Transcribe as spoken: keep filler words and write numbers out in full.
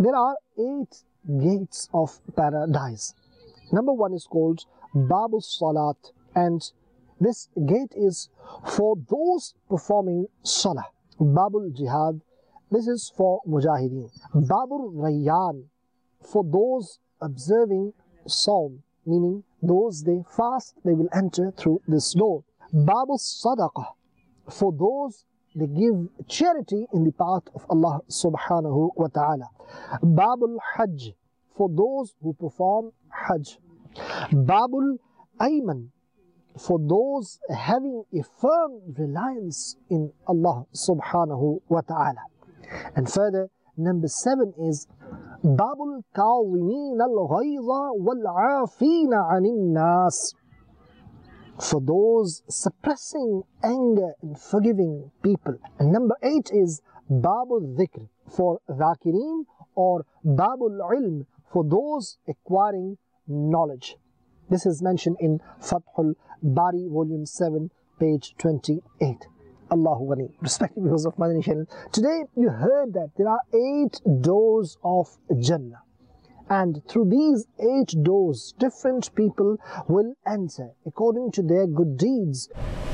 There are eight gates of paradise. Number one is called Babul Salat, and this gate is for those performing Salah. Babul Jihad, this is for Mujahideen. Babul Rayyan, for those observing Sawm, meaning those they fast, they will enter through this door. Babul Sadaqah, for those they give charity in the path of Allah subhanahu wa ta'ala. Babul Hajj, for those who perform Hajj. Babul Ayman, for those having a firm reliance in Allah subhanahu wa ta'ala. And further, number seven is Babul Kazimin al-Ghayza wal-Afina anin nas, for those suppressing anger and forgiving people. And number eight is Babul Dhikr, for Dhakirin, or Babul Ilm, for those acquiring knowledge. This is mentioned in Fathul Bari, volume seven, page twenty-eight. Allahu Ghani. Respected viewers of Madani channel, today you heard that there are eight doors of Jannah, and through these eight doors different people will enter according to their good deeds.